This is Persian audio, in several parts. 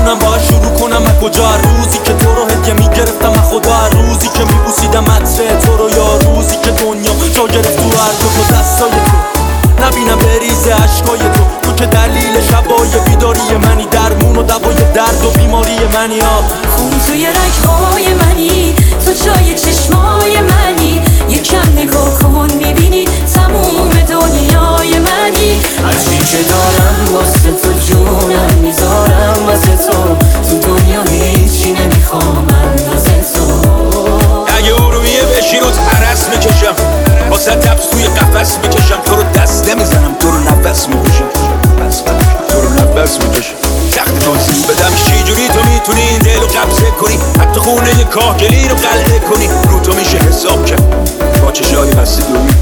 میکنم باید شروع کنم از کجا؟ روزی که تو رو هدیه میگرفتم از خدا، روزی که میبوسیدم عطر تو رو، یا روزی که دنیا جا گرفت تو هر دو دستای تو، نبینم بریزه عشقای تو که دلیل شبای بیداری منی، درمون و دوای درد و بیماری منی. خون توی رگهای منی، تو جای چشمای منی، یکم نگاه کن میبینی تموم دنیای منی. هرچی که دارم واسه تو جونم میذارم واسه تو دنیا هیچی نمیخوام اندازه تو. اگه ارومیه بشی رو ترس میکشم، واسه تبس توی قفس میکشم، تو رو دست نمیزنم، تو رو نفس میکشم، تو رو نفس میکشم. تخت توضیح بدم چی جوری تو میتونی این دل رو قبضه کنی، حتی خونه کاهگلی رو قلعه کنی، رو تو میشه حساب کرد با چشای بسته دومی.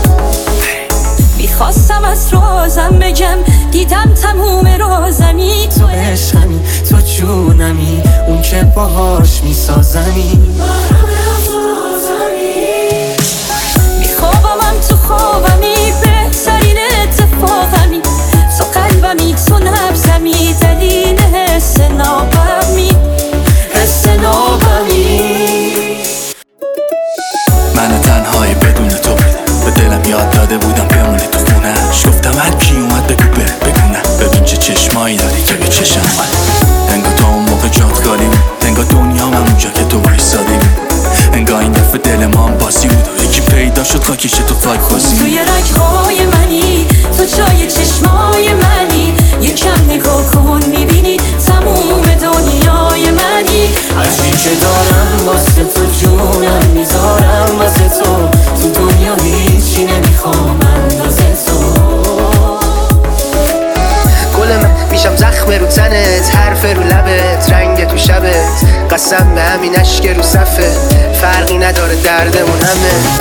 میخواستم از رازم بگم، دیدم تموم رازمی، تو عشقمی، تو جونمی، اون که باهاش میسازمی. میخوابمم تو خوابمی، بهترین اتفاقمی، تو قلبمی، تو نبزمی، دلیل حس نابمی، حس نابمی. من تنهایی بدون تو به دلم یاد داده بودم بمونه تو خونهش، گفتم هر کی اومد بگو بگونه، ببین چه چشمایی داری که به چشم من، انگار تا اون موقع جات خالی بود، انگار دنیا من اونجا که تو وایسادی بود، انگار این دفعه دل ما هم باسی بود و یکی پیدا شد خاکیشه تو خاک خوزی. توی رگهای منی، تو جای چشمای منی، یکم نگاه کن میبینی تموم دنیای منی. هرچی که دارم واسه تو جونم میذارم واسه تو دنیا هیچی نمیخوام اندازه تو. گل من میشم زخم رو تنت، حرف رو لبت، رنگ تو شبت، قسم به همین اشک رو صفت، فرقی نداره دردمون همه.